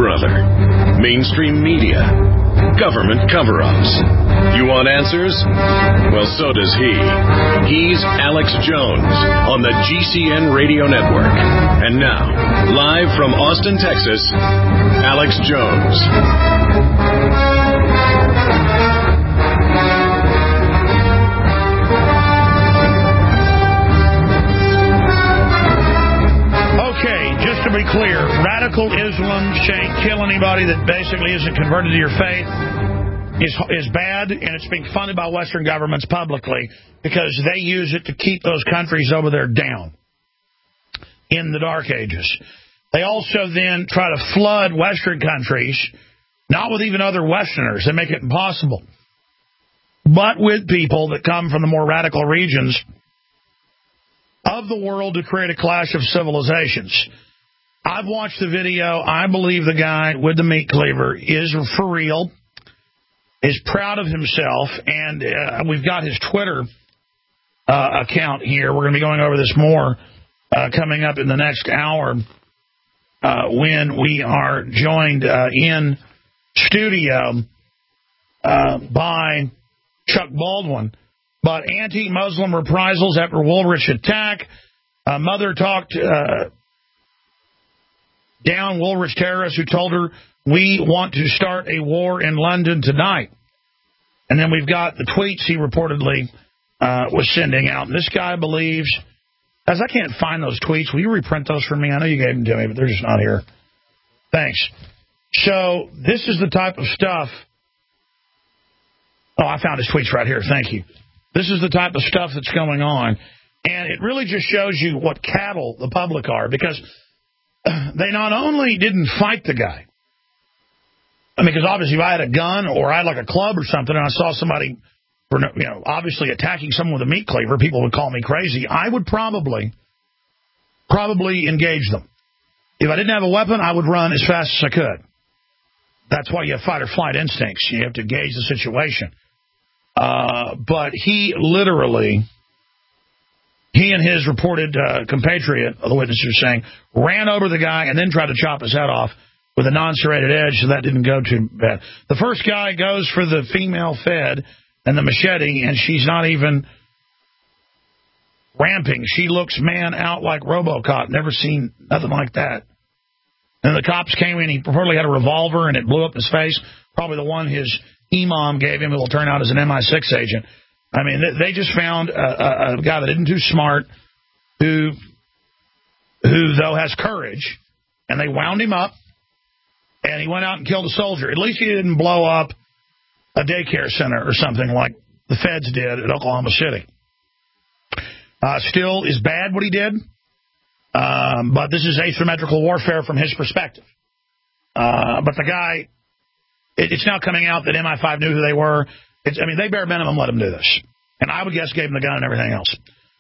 brother. Mainstream media. Government cover-ups. You want answers? Well, so does he. He's Alex Jones on the GCN Radio Network. And now, live from Austin, Texas, Alex Jones. Okay, just to be clear, radical Islam can't kill anybody that basically isn't converted to your faith is bad, and it's being funded by Western governments publicly because they use it to keep those countries over there down in the Dark Ages. They also then try to flood Western countries, not with even other Westerners. They make it impossible, but with people that come from the more radical regions of the world to create a clash of civilizations. I've watched the video. I believe the guy with the meat cleaver is for real, is proud of himself, and we've got his Twitter account here. We're going to be going over this more coming up in the next hour when we are joined in studio by Chuck Baldwin. But anti-Muslim reprisals after Woolrich attack. Mother talked down Woolrich terrorists who told her, we want to start a war in London tonight. And then we've got the tweets he reportedly was sending out. And this guy believes, as I can't find those tweets, will you reprint those for me? I know you gave them to me, but they're just not here. Thanks. So this is the type of stuff. Oh, I found his tweets right here. Thank you. This is the type of stuff that's going on. And it really just shows you what cattle the public are, because they not only didn't fight the guy. I mean, because obviously if I had a gun or I had like a club or something and I saw somebody, obviously attacking someone with a meat cleaver, people would call me crazy. I would probably engage them. If I didn't have a weapon, I would run as fast as I could. That's why you have fight or flight instincts. You have to gauge the situation. But he and his reported compatriot, the witnesses are saying, ran over the guy and then tried to chop his head off with a non-serrated edge, so that didn't go too bad. The first guy goes for the female fed and the machete, and she's not even ramping. She looks man out like RoboCop. Never seen nothing like that. And the cops came in. He reportedly had a revolver, and it blew up his face. Probably the one his imam gave him. It will turn out as an MI6 agent. I mean, they just found a guy that isn't too smart, who though has courage, and they wound him up, and he went out and killed a soldier. At least he didn't blow up a daycare center or something like the feds did at Oklahoma City. Still is bad what he did, but this is asymmetrical warfare from his perspective. But the guy, it's now coming out that MI5 knew who they were. They bare minimum let him do this. And I would guess gave him the gun and everything else.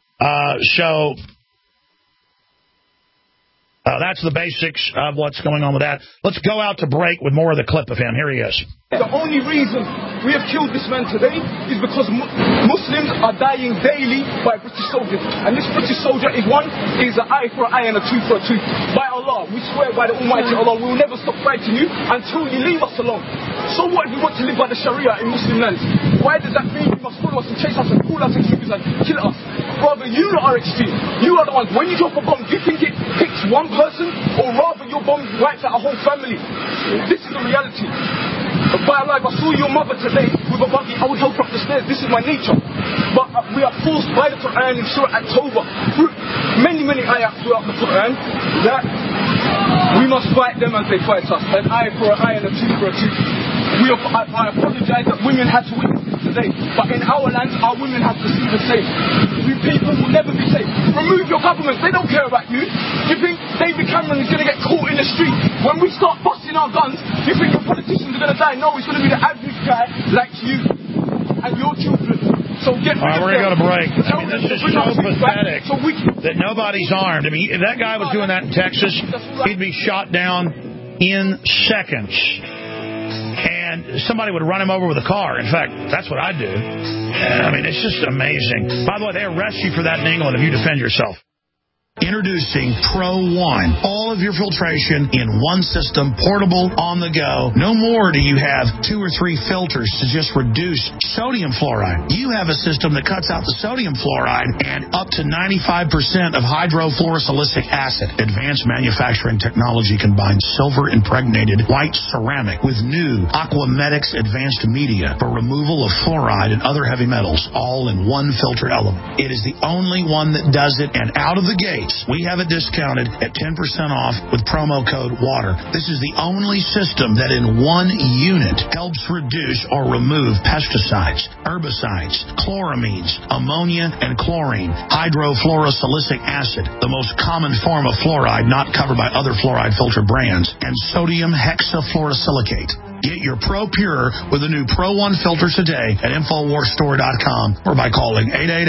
That's the basics of what's going on with that. Let's go out to break with more of the clip of him. Here he is. The only reason we have killed this man today is because Muslims are dying daily by British soldiers. And this British soldier is an eye for an eye and a tooth for a tooth. By Allah, we swear by the Almighty Allah, we will never stop fighting you until you leave us alone. So what if we want to live by the Sharia in Muslim lands? Why does that mean you must follow us and chase us and call us extremists and kill us? Rather, you are extreme. You are the ones. When you drop a bomb, do you think it hits one person, or rather your bomb wipes out a whole family? This is the reality. By Allah, if I saw your mother today with a buggy, I would help her up the stairs. This is my nature. But we are forced by the Quran in Surah At-Tawbah, through many ayat throughout the Quran, that we must fight them as they fight us. An eye for an eye and a tooth for a tooth. I apologize that women had to witness this today, but in our lands, our women have to see the same. You people will never be safe. Remove your government. They don't care about you. You think David Cameron is going to get caught in the street? When we start busting our guns, you think your politicians are going to die? No, it's going to be the average guy like you and your children. So get rid of them. We're going to go to break. This is so pathetic that nobody's armed. If that guy was doing that in Texas, he'd be shot down in seconds. And somebody would run him over with a car. In fact, that's what I'd do. It's just amazing. By the way, they arrest you for that in England if you defend yourself. Introducing Pro One. All of your filtration in one system, portable, on the go. No more do you have 2 or 3 filters to just reduce sodium fluoride. You have a system that cuts out the sodium fluoride and up to 95% of hydrofluorosilicic acid. Advanced manufacturing technology combines silver-impregnated white ceramic with new Aquamedics advanced media for removal of fluoride and other heavy metals, all in one filter element. It is the only one that does it, and out of the gate, we have it discounted at 10% off with promo code WATER. This is the only system that in one unit helps reduce or remove pesticides, herbicides, chloramines, ammonia, and chlorine, hydrofluorosilicic acid, the most common form of fluoride not covered by other fluoride filter brands, and sodium hexafluorosilicate. Get your Pro Pure with the new Pro One filters today at InfoWarsStore.com or by calling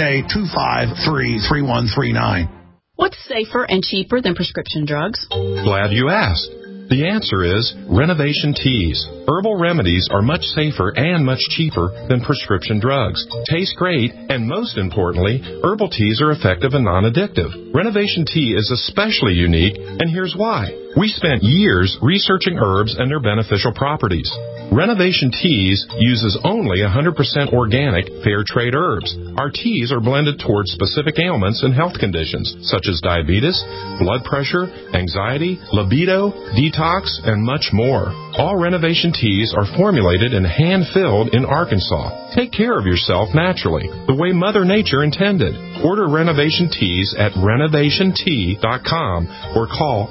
888-253-3139. What's safer and cheaper than prescription drugs? Glad you asked. The answer is Renovation Teas. Herbal remedies are much safer and much cheaper than prescription drugs. Taste great, and most importantly, herbal teas are effective and non-addictive. Renovation Tea is especially unique, and here's why. We spent years researching herbs and their beneficial properties. Renovation Teas uses only 100% organic, fair trade herbs. Our teas are blended towards specific ailments and health conditions, such as diabetes, blood pressure, anxiety, libido, detox, and much more. All Renovation Teas are formulated and hand-filled in Arkansas. Take care of yourself naturally, the way Mother Nature intended. Order Renovation Teas at renovationtea.com or call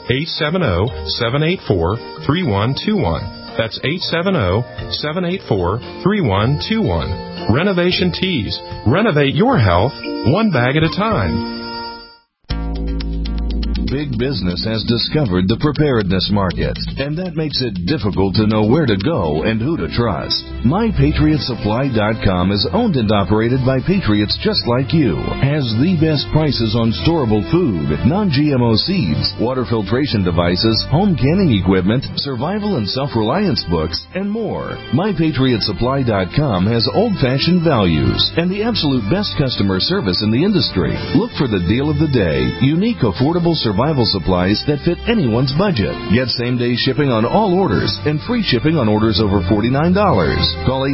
870-784-3121. That's 870-784-3121. Renovation Teas. Renovate your health one bag at a time. Big business has discovered the preparedness market, and that makes it difficult to know where to go and who to trust. MyPatriotSupply.com is owned and operated by patriots just like you, has the best prices on storable food, non-GMO seeds, water filtration devices, home canning equipment, survival and self-reliance books, and more. MyPatriotSupply.com has old-fashioned values and the absolute best customer service in the industry. Look for the deal of the day, unique, affordable survival supplies that fit anyone's budget. Get same-day shipping on all orders and free shipping on orders over $49. Call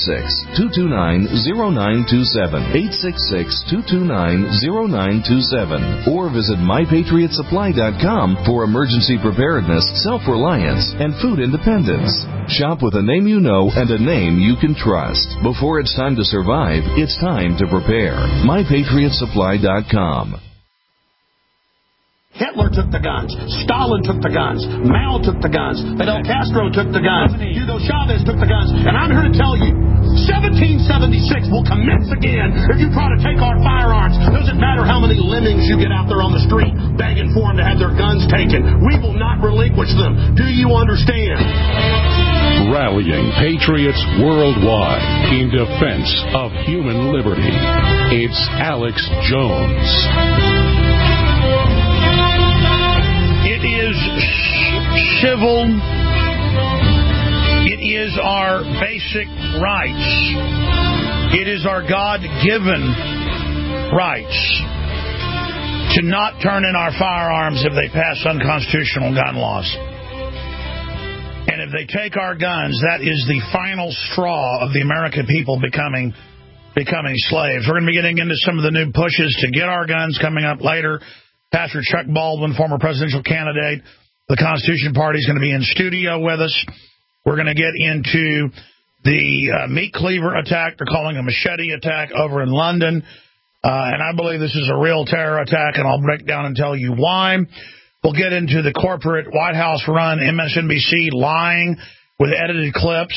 866-229-0927, 866-229-0927, or visit MyPatriotSupply.com for emergency preparedness, self-reliance, and food independence. Shop with a name you know and a name you can trust. Before it's time to survive, it's time to prepare. MyPatriotSupply.com. Hitler took the guns. Stalin took the guns. Mao took the guns. Fidel Castro took the guns. Hugo Chavez took the guns. And I'm here to tell you, 1776 will commence again if you try to take our firearms. Doesn't matter how many lemmings you get out there on the street begging for them to have their guns taken. We will not relinquish them. Do you understand? Rallying patriots worldwide in defense of human liberty. It's Alex Jones. It is civil. It is our basic rights. It is our God-given rights to not turn in our firearms if they pass unconstitutional gun laws. And if they take our guns, that is the final straw of the American people becoming slaves. We're going to be getting into some of the new pushes to get our guns coming up later. Pastor Chuck Baldwin, former presidential candidate, the Constitution Party, is going to be in studio with us. We're going to get into the meat cleaver attack. They're calling a machete attack over in London. And I believe this is a real terror attack, and I'll break down and tell you why. We'll get into the corporate White House-run MSNBC lying with edited clips,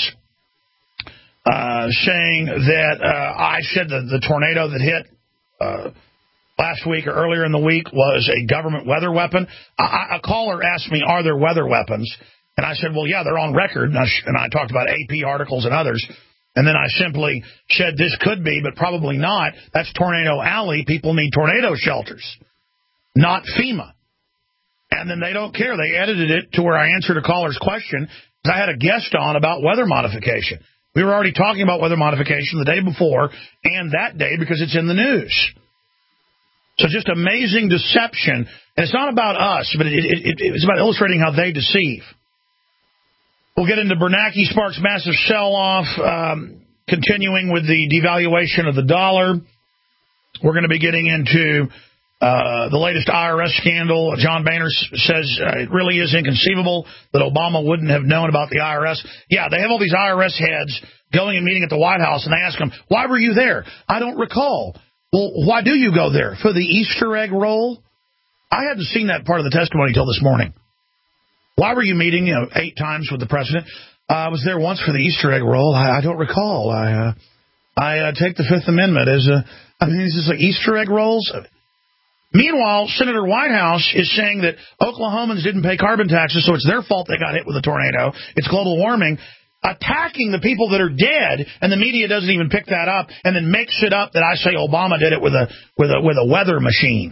saying that I said that the tornado that hit last week or earlier in the week was a government weather weapon. A caller asked me, are there weather weapons? And I said, well, yeah, they're on record. And I talked about AP articles and others. And then I simply said this could be, but probably not. That's Tornado Alley. People need tornado shelters, not FEMA. And then they don't care. They edited it to where I answered a caller's question. I had a guest on about weather modification. We were already talking about weather modification the day before and that day because it's in the news. So just amazing deception. And it's not about us, but it's about illustrating how they deceive. We'll get into Bernanke Sparks' massive sell-off, continuing with the devaluation of the dollar. We're going to be getting into the latest IRS scandal. John Boehner says it really is inconceivable that Obama wouldn't have known about the IRS. Yeah, they have all these IRS heads going and meeting at the White House, and they ask them, why were you there? I don't recall. Well, why do you go there? For the Easter egg roll? I hadn't seen that part of the testimony until this morning. Why were you meeting 8 times with the president? I was there once for the Easter egg roll. I don't recall. I take the Fifth Amendment as is this like Easter egg rolls? Meanwhile, Senator Whitehouse is saying that Oklahomans didn't pay carbon taxes, so it's their fault they got hit with a tornado. It's global warming. Attacking the people that are dead, and the media doesn't even pick that up, and then makes it up that I say Obama did it with a weather machine.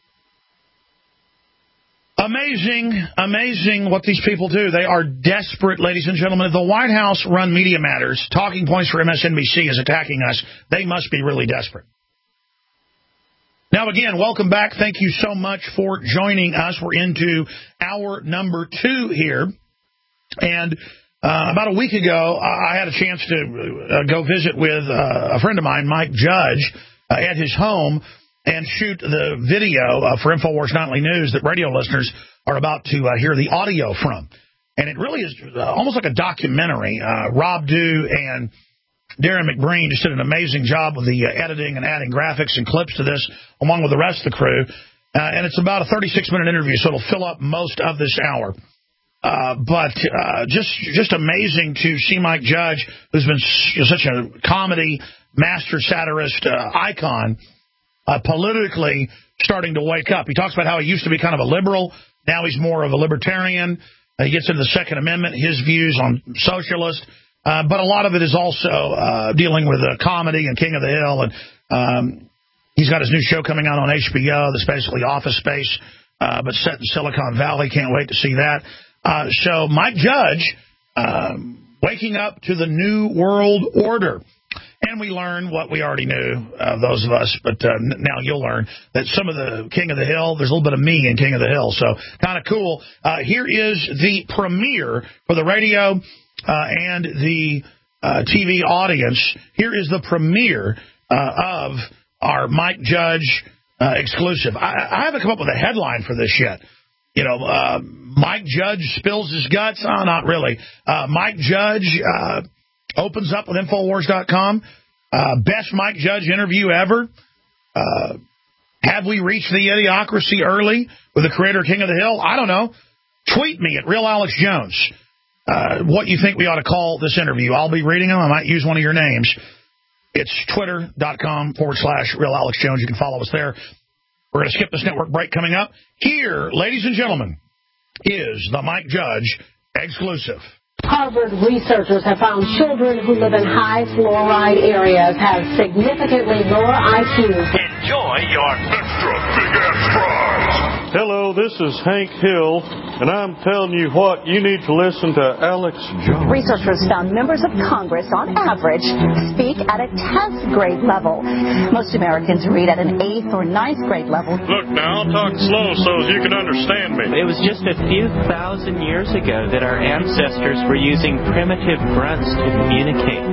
Amazing what these people do. They are desperate, ladies and gentlemen. If the White House run Media Matters, Talking Points for MSNBC is attacking us, they must be really desperate. Now, again, welcome back. Thank you so much for joining us. We're into hour number 2 here. And about a week ago, I had a chance to go visit with a friend of mine, Mike Judge, at his home and shoot the video for InfoWars Nightly News that radio listeners are about to hear the audio from. And it really is almost like a documentary. Rob Dew and Darren McBreen just did an amazing job with the editing and adding graphics and clips to this, along with the rest of the crew. And it's about a 36-minute interview, so it'll fill up most of this hour. But just amazing to see Mike Judge, who's been such a comedy master satirist icon, politically starting to wake up. He talks about how he used to be kind of a liberal. Now he's more of a libertarian. He gets into the Second Amendment, his views on socialist. But a lot of it is also dealing with comedy and King of the Hill. And he's got his new show coming out on HBO that's basically Office Space, but set in Silicon Valley. Can't wait to see that. So Mike Judge waking up to the new world order. And we learn what we already knew, those of us, but now you'll learn that some of the King of the Hill, there's a little bit of me in King of the Hill, so kind of cool. Here is the premiere for the radio and the TV audience. Here is the premiere of our Mike Judge exclusive. I haven't come up with a headline for this yet. You know, Mike Judge spills his guts? Oh, not really. Mike Judge opens up with Infowars.com. Best Mike Judge interview ever. Have we reached the idiocracy early with the creator King of the Hill? I don't know. Tweet me at Real Alex Jones what you think we ought to call this interview. I'll be reading them. I might use one of your names. It's twitter.com/Real Alex Jones. You can follow us there. We're going to skip this network break coming up. Here, ladies and gentlemen, is the Mike Judge exclusive. Harvard researchers have found children who live in high fluoride areas have significantly lower IQs. Enjoy your extra big-ass fries. Hello, this is Hank Hill, and I'm telling you what, you need to listen to Alex Jones. Researchers found members of Congress, on average, speak at a 10th grade level. Most Americans read at an 8th or 9th grade level. Look, now, I'll talk slow so as you can understand me. It was just a few thousand years ago that our ancestors were using primitive grunts to communicate.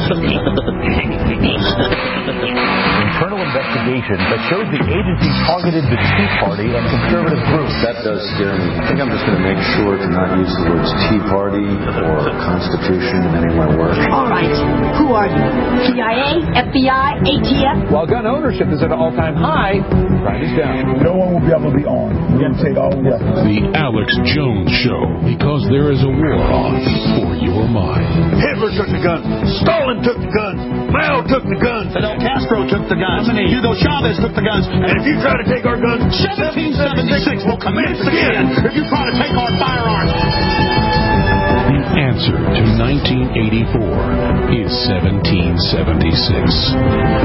Internal investigation that shows the agency targeted the Tea Party and conservative groups. That does scare me. I think I'm just going to make sure to not use the words Tea Party or Constitution in any of my work. All right. Who are you? CIA, FBI, ATF? While gun ownership is at an all-time high, crime is down. No one will be able to be armed. We're going to take all the weapons. The Alex Jones Show, because there is a war on for your mind. Hitler took the guns. Stalin took the guns. Mao took the guns. Fidel Castro took the guns. Hugo Chavez took the guns. And if you try to take our guns, 1776 will commence again if you try to take our firearms. The answer to 1984 is 1776.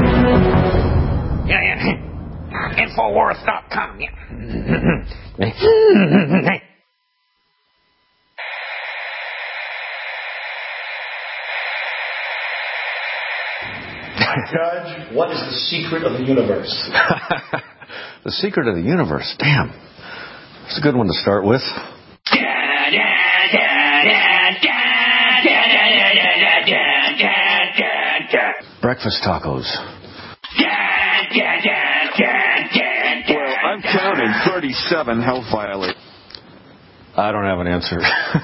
Yeah. Infowars.com. Yeah. Judge, what is the secret of the universe? The Secret of the Universe. Damn. It's a good one to start with. Breakfast tacos. Well, I'm counting 37 health violations. I don't have an answer.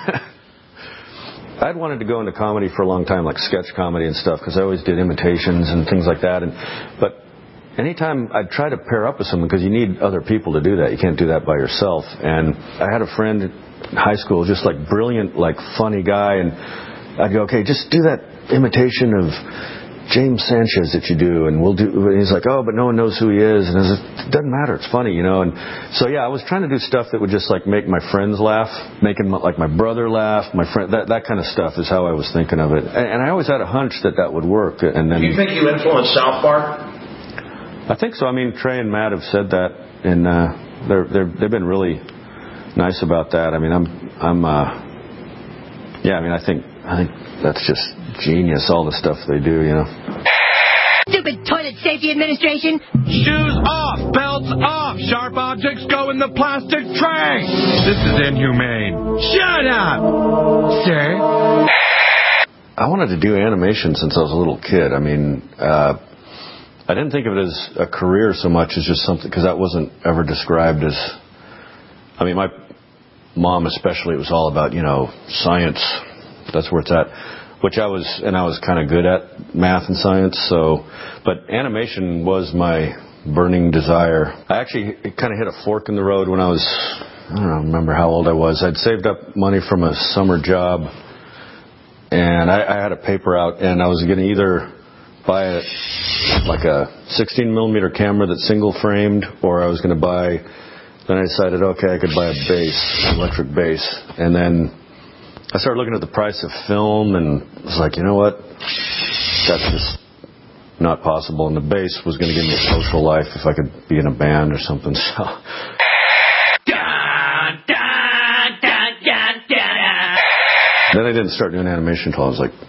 I'd wanted to go into comedy for a long time, like sketch comedy and stuff, because I always did imitations and things like that. But anytime I'd try to pair up with someone, because you need other people to do that. You can't do that by yourself. And I had a friend in high school, just like brilliant, like funny guy, and I'd go, okay, just do that imitation of James Sanchez that you do, and we'll do. And he's like, oh, but no one knows who he is, and I was like, it doesn't matter, it's funny, you know. And so yeah, I was trying to do stuff that would just like make my friends laugh, making like my brother laugh, my friend, that kind of stuff is how I was thinking of it. And I always had a hunch that would work. And then, do you think you influenced South Park? I think so. I mean, Trey and Matt have said that, and they've been really nice about that. I mean, yeah. I mean, I think that's just genius, all the stuff they do, you know. Stupid Toilet Safety Administration. Shoes off, belts off, sharp objects go in the plastic tray. This is inhumane. Shut up, sir. I wanted to do animation since I was a little kid. I mean, I didn't think of it as a career so much as just something, because that wasn't ever described as, I mean, my mom especially, it was all about, you know, science. That's where it's at. Which I was kind of good at math and science, but animation was my burning desire. I actually kind of hit a fork in the road when I was, I don't remember how old I was. I'd saved up money from a summer job, and I had a paper out, and I was going to either buy like a 16mm camera that's single framed, or I was going to buy, then I decided, okay, I could buy a bass, electric bass, and then I started looking at the price of film and was like, you know what? That's just not possible. And the bass was going to give me a social life if I could be in a band or something. So. Then I didn't start doing animation until I was like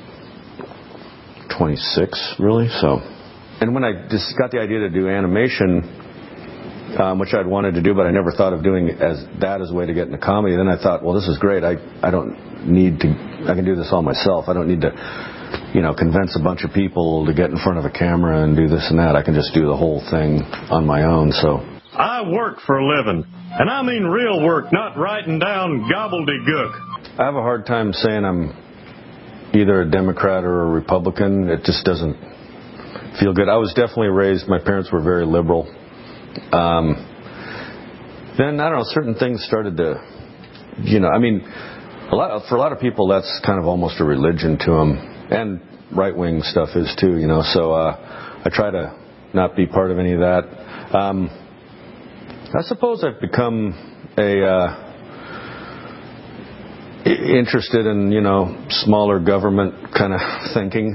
26, really. So, and when I just got the idea to do animation, which I'd wanted to do, but I never thought of doing as a way to get into comedy. Then I thought, well, this is great. I don't need to, I can do this all myself. I don't need to, you know, convince a bunch of people to get in front of a camera and do this and that. I can just do the whole thing on my own. So I work for a living, and I mean real work, not writing down gobbledygook. I have a hard time saying I'm either a Democrat or a Republican. It just doesn't feel good. I was definitely raised, my parents were very liberal. Then, I don't know, certain things started to, you know, I mean, for a lot of people, that's kind of almost a religion to them. And right-wing stuff is too, you know, so I try to not be part of any of that. I suppose I've become interested in, you know, smaller government kind of thinking.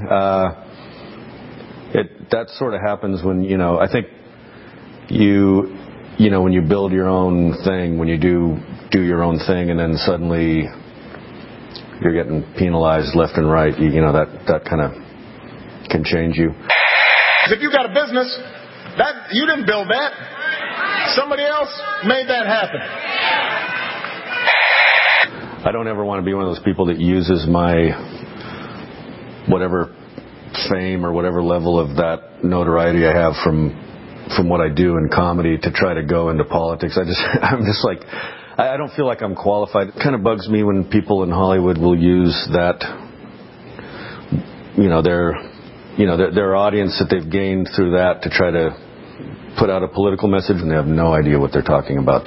That sort of happens when, you know, I think you know, when you build your own thing, when you do your own thing, and then suddenly you're getting penalized left and right, you know, that kind of can change you. If you got a business, that you didn't build that. Somebody else made that happen. I don't ever want to be one of those people that uses my whatever fame or whatever level of that notoriety I have from what I do in comedy to try to go into politics. I'm just like, I don't feel like I'm qualified. It kind of bugs me when people in Hollywood will use that, you know, their audience that they've gained through that to try to put out a political message, and they have no idea what they're talking about.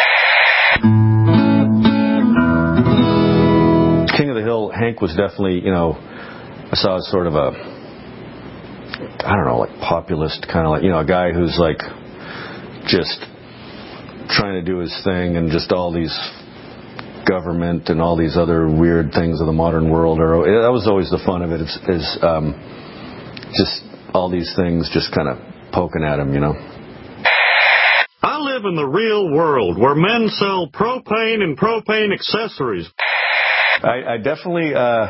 King of the Hill, Hank was definitely, you know, I saw as sort of a, I don't know, like populist kind of, like, you know, a guy who's like just trying to do his thing, and just all these government and all these other weird things of the modern world that was always the fun of it. Is just all these things just kind of poking at him, you know. I live in the real world where men sell propane and propane accessories. I definitely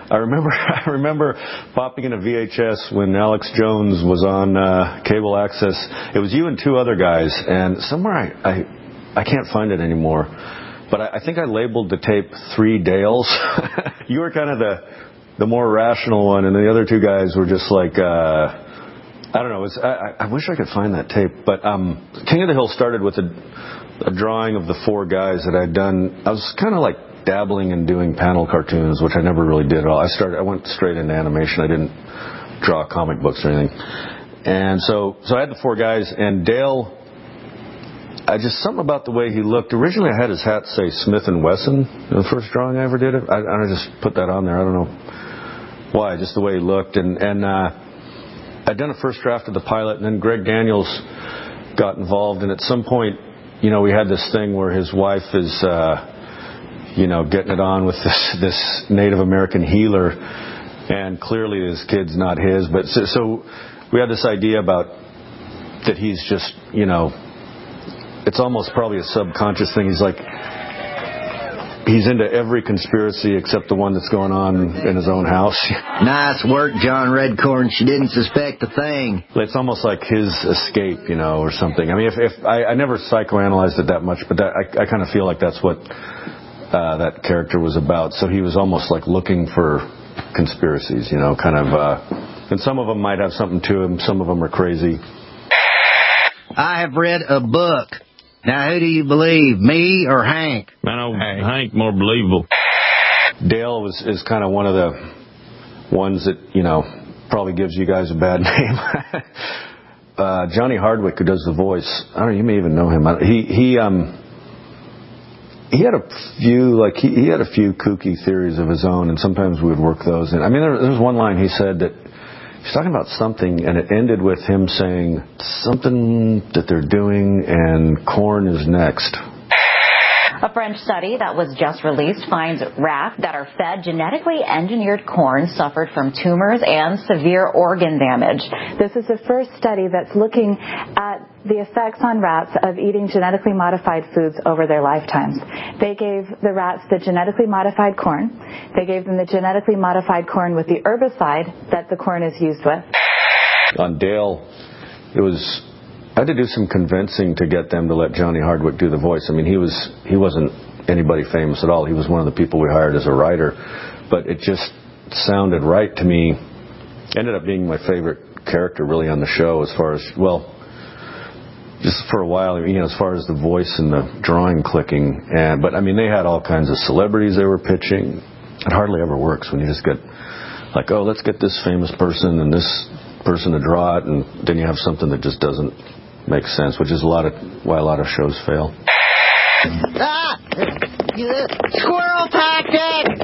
I remember popping in a VHS when Alex Jones was on cable access. It was you and two other guys, and somewhere I can't find it anymore. But I think I labeled the tape 3 Dales. You were kind of the more rational one, and the other two guys were just like, I don't know. I wish I could find that tape. But King of the Hill started with a drawing of the 4 guys that I'd done. I was kind of like dabbling in doing panel cartoons, which I never really did at all. I went straight into animation. I didn't draw comic books or anything. And so I had the 4 guys, and Dale, something about the way he looked. Originally, I had his hat say Smith & Wesson, the first drawing I ever did. I just put that on there. I don't know why, just the way he looked. And I'd done a first draft of the pilot, and then Greg Daniels got involved. And at some point, we had this thing where his wife is, getting it on with this Native American healer, and clearly his kid's not his. But so we had this idea about that he's just, it's almost probably a subconscious thing. He's like, he's into every conspiracy except the one that's going on in his own house. Nice work, John Redcorn. She didn't suspect a thing. It's almost like his escape, or something. I mean, if I never psychoanalyzed it that much, but I kind of feel like that's what that character was about. So he was almost like looking for conspiracies, kind of. And some of them might have something to them. Some of them are crazy. I have read a book. Now, who do you believe, me or Hank? Hank more believable. Dale is kind of one of the ones that, probably gives you guys a bad name. Johnny Hardwick, who does the voice, I don't know, you may even know him. He had a few kooky theories of his own, and sometimes we would work those in. I mean, there was one line he said that he's talking about something, and it ended with him saying something that they're doing, and corn is next. A French study that was just released finds rats that are fed genetically engineered corn suffered from tumors and severe organ damage. This is the first study that's looking at the effects on rats of eating genetically modified foods over their lifetimes. They gave the rats the genetically modified corn. They gave them the genetically modified corn with the herbicide that the corn is used with. On Dale, I had to do some convincing to get them to let Johnny Hardwick do the voice. I mean, he wasn't anybody famous at all. He was one of the people we hired as a writer. But it just sounded right to me. Ended up being my favorite character really on the show as far as, just for a while, as far as the voice and the drawing clicking. But, I mean, they had all kinds of celebrities they were pitching. It hardly ever works when you just get like, oh, let's get this famous person and this person to draw it, and then you have something that just doesn't make sense, which is why a lot of shows fail. Squirrel tactic!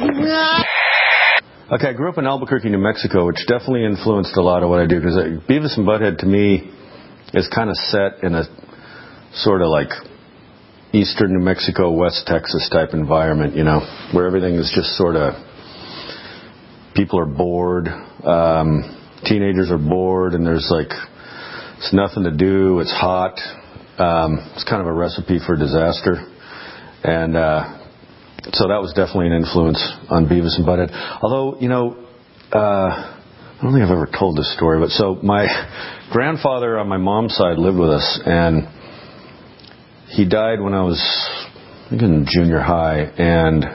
Okay, I grew up in Albuquerque, New Mexico, which definitely influenced a lot of what I do, because Beavis and Butthead, to me, is kind of set in a sort of like eastern New Mexico, West Texas type environment, where everything is just sort of, people are bored, teenagers are bored, and there's it's nothing to do, it's hot. It's kind of a recipe for disaster. And so that was definitely an influence on Beavis and Butthead. Although, I don't think I've ever told this story, but so my grandfather on my mom's side lived with us, and he died when I was, I think, in junior high, and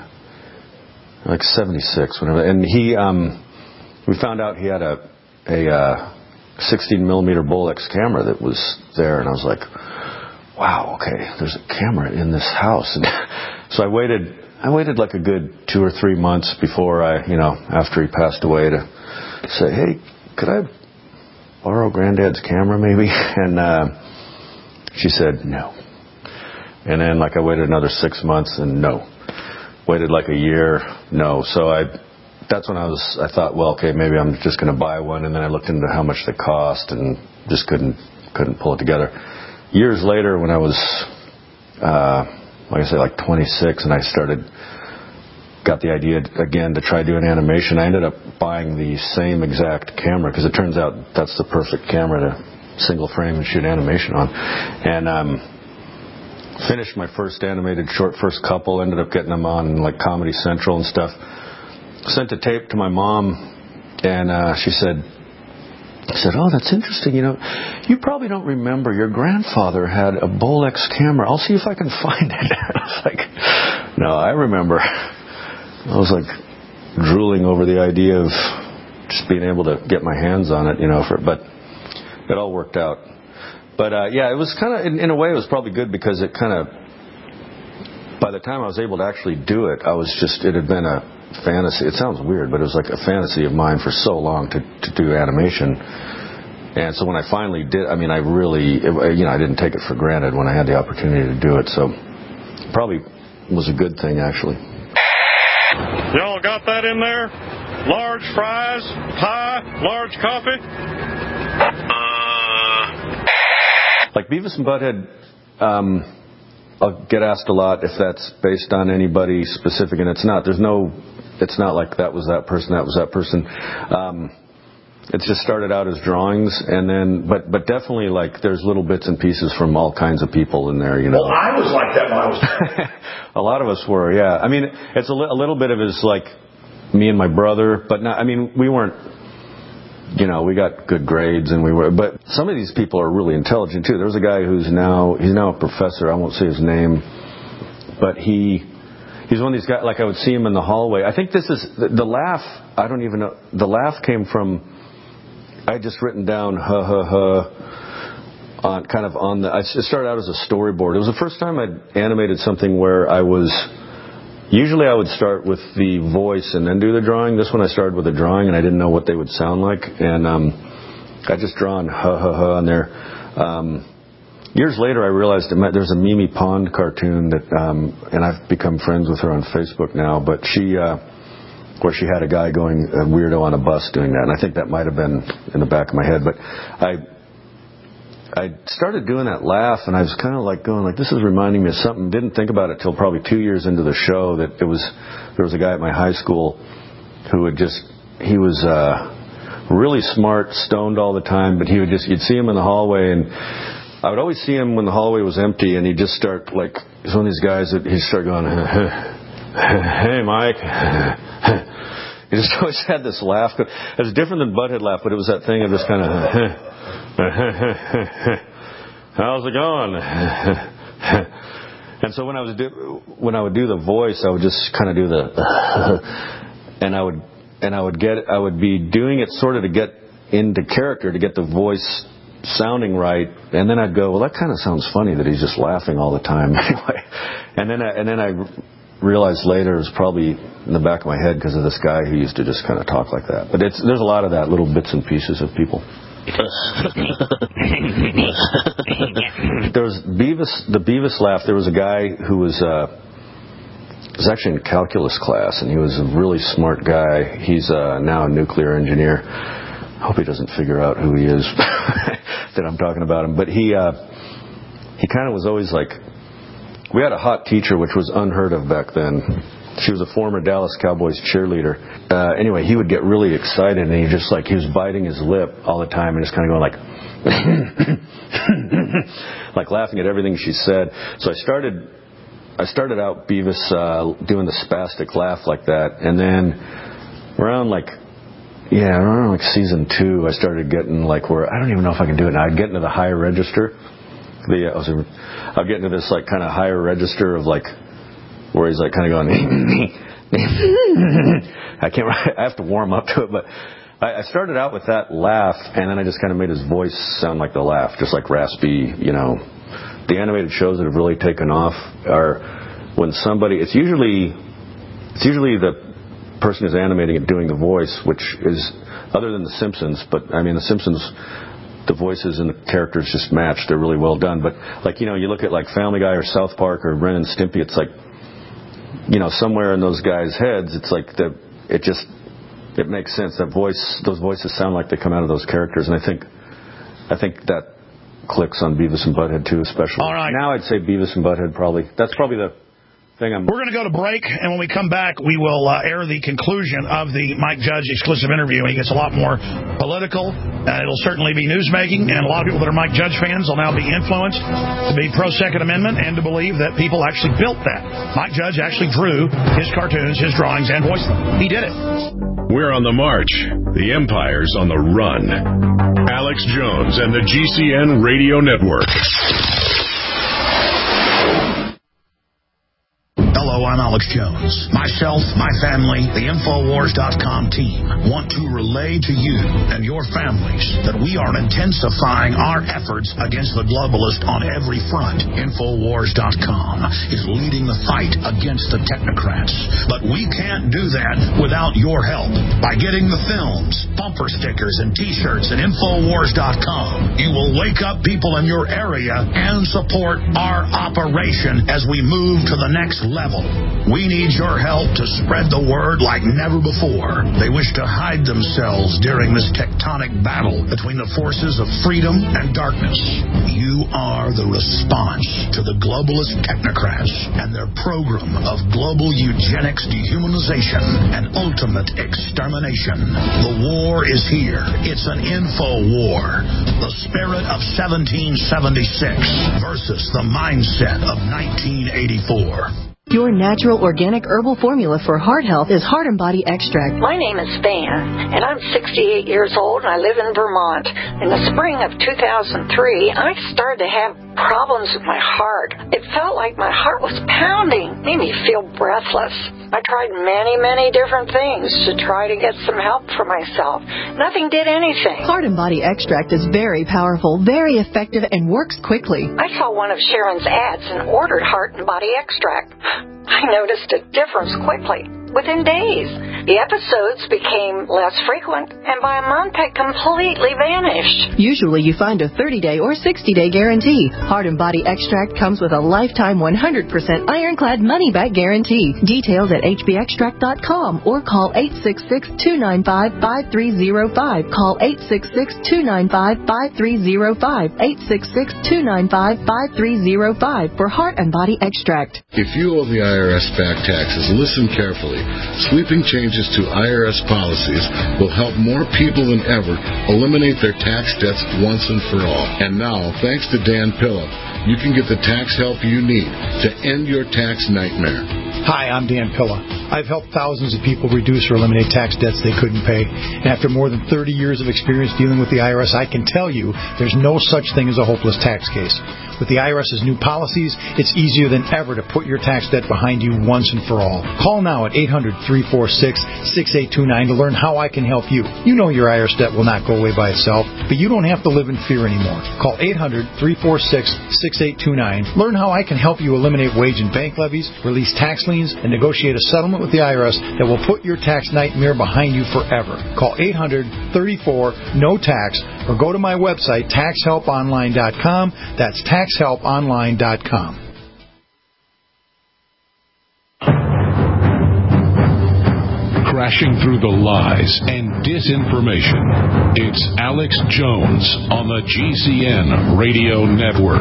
76, whatever. And we found out he had a 16 millimeter Bolex camera that was there, and I was like, wow, okay, there's a camera in this house. And so I waited like a good 2 or 3 months before after he passed away, to say, hey, could I borrow Granddad's camera maybe? And she said no. And then I waited another 6 months, and no. Waited like a year, no. So that's when I thought, well, okay, maybe I'm just going to buy one. And then I looked into how much they cost and just couldn't pull it together. Years later, when I was, 26, and I got the idea again to try doing animation, I ended up buying the same exact camera, because it turns out that's the perfect camera to single frame and shoot animation on. And finished my first animated short, first couple, ended up getting them on Comedy Central and stuff. sent a tape to my mom, and she said, "Oh, that's interesting. You know, you probably don't remember your grandfather had a Bolex camera. I'll see if I can find it." I was like, "No, I remember." I was like drooling over the idea of just being able to get my hands on it, you know. But it all worked out. But yeah, it was kind of in a way it was probably good because it kind of, by the time I was able to actually do it, it had been a fantasy. It sounds weird, but it was like a fantasy of mine for so long to do animation. And so when I finally did, I mean, I didn't take it for granted when I had the opportunity to do it. So probably was a good thing, actually. Y'all got that in there? Large fries, pie, large coffee? Like Beavis and Butthead, I'll get asked a lot if that's based on anybody specific, and it's not. It's not like that was that person, that was that person. It just started out as drawings, and then, but definitely like there's little bits and pieces from all kinds of people in there, you know. Well, I was like that when I was. A lot of us were, yeah. I mean, it's a little bit of it is like me and my brother, but not. I mean, we weren't. You know, we got good grades, and but some of these people are really intelligent too. There's a guy he's now a professor. I won't say his name, but he's one of these guys. Like I would see him in the hallway. I think this is the laugh. I don't even know. The laugh came from. I had just written down ha ha ha on the. It started out as a storyboard. It was the first time I'd animated something where I was. Usually I would start with the voice and then do the drawing. This one I started with a drawing and I didn't know what they would sound like. And I just drawn ha ha ha on there. Years later I realized there's a Mimi Pond cartoon that, and I've become friends with her on Facebook now, but where she had a guy going a weirdo on a bus doing that. And I think that might have been in the back of my head. But I started doing that laugh, and I was kind of like going like, this is reminding me of something. Didn't think about it till probably 2 years into the show that there was a guy at my high school who he was really smart, stoned all the time, but you'd see him in the hallway, and I would always see him when the hallway was empty, and he'd just start like, he's one of these guys that he'd start going, hey Mike. He just always had this laugh. It was different than Butthead laugh, but it was that thing of just kind of how's it going? And so when I would do the voice, I would just kind of do the and I would be doing it sort of to get into character, to get the voice sounding right, and then I'd go, well, that kind of sounds funny that he's just laughing all the time anyway. And then I realized later it was probably in the back of my head because of this guy who used to just kind of talk like that. But there's a lot of that, little bits and pieces of people. There was the Beavis laugh. There was a guy who was actually in calculus class, and he was a really smart guy. He's now a nuclear engineer. I hope he doesn't figure out who he is that I'm talking about him. But he kind of was always like, we had a hot teacher, which was unheard of back then. She was a former Dallas Cowboys cheerleader. Anyway, he would get really excited, and he was biting his lip all the time and just kind of going like, like laughing at everything she said. So I started out Beavis doing the spastic laugh like that, and then around season 2, I started getting like where I don't even know if I can do it now. I'd get into the higher register. I'll get into this like kind of higher register of like where he's like kind of going. I have to warm up to it, but I started out with that laugh, and then I just kind of made his voice sound like the laugh, just like raspy. You know, the animated shows that have really taken off are when somebody. It's usually the person who's animating it doing the voice, which is other than The Simpsons. But I mean, The Simpsons. The voices and the characters just match. They're really well done. But like, you know, you look at like Family Guy or South Park or Ren and Stimpy, it's like, you know, somewhere in those guys' heads, it's like it makes sense. Those voices sound like they come out of those characters. And I think that clicks on Beavis and Butthead too, especially. All right. Now I'd say Beavis and Butthead probably. That's probably Hang on. We're going to go to break, and when we come back, we will air the conclusion of the Mike Judge exclusive interview, and he gets a lot more political. It'll certainly be newsmaking, and a lot of people that are Mike Judge fans will now be influenced to be pro-Second Amendment and to believe that people actually built that. Mike Judge actually drew his cartoons, his drawings, and voiced them. He did it. We're on the march. The Empire's on the run. Alex Jones and the GCN Radio Network. Hello, I'm Alex Jones. Myself, my family, the Infowars.com team want to relay to you and your families that we are intensifying our efforts against the globalist on every front. Infowars.com is leading the fight against the technocrats. But we can't do that without your help. By getting the films, bumper stickers, and T-shirts at Infowars.com, you will wake up people in your area and support our operation as we move to the next level. We need your help to spread the word like never before. They wish to hide themselves during this tectonic battle between the forces of freedom and darkness. You are the response to the globalist technocrats and their program of global eugenics, dehumanization, and ultimate extermination. The war is here. It's an info war. The spirit of 1776 versus the mindset of 1984. Your natural organic herbal formula for heart health is Heart and Body Extract. My name is Van, and I'm 68 years old, and I live in Vermont. In the spring of 2003, I started to have problems with my heart. It felt like my heart was pounding, made me feel breathless. I tried many different things to try to get some help for myself. Nothing did anything. Heart and Body Extract is very powerful, very effective, and works quickly. I saw one of Sharon's ads and ordered Heart and Body Extract. I noticed a difference quickly, within days. The episodes became less frequent, and by a month had completely vanished. Usually you find a 30-day or 60-day guarantee. Heart and Body Extract comes with a lifetime 100% ironclad money-back guarantee. Details at hbextract.com or call 866-295-5305. Call 866-295-5305. 866-295-5305 for Heart and Body Extract. If you owe the IRS back taxes, listen carefully. Sweeping changes to IRS policies will help more people than ever eliminate their tax debts once and for all. And now, thanks to Dan Pilla, you can get the tax help you need to end your tax nightmare. Hi, I'm Dan Pilla. I've helped thousands of people reduce or eliminate tax debts they couldn't pay. And after more than 30 years of experience dealing with the IRS, I can tell you there's no such thing as a hopeless tax case. With the IRS's new policies, it's easier than ever to put your tax debt behind you once and for all. Call now at 800-346-6829 to learn how I can help you. You know your IRS debt will not go away by itself, but you don't have to live in fear anymore. Call 800-346-6829. Learn how I can help you eliminate wage and bank levies, release tax liens, and negotiate a settlement with the IRS that will put your tax nightmare behind you forever. Call 800-34-NO-TAX or go to my website, taxhelponline.com. That's taxhelponline.com. Crashing through the lies and disinformation. It's Alex Jones on the GCN Radio Network.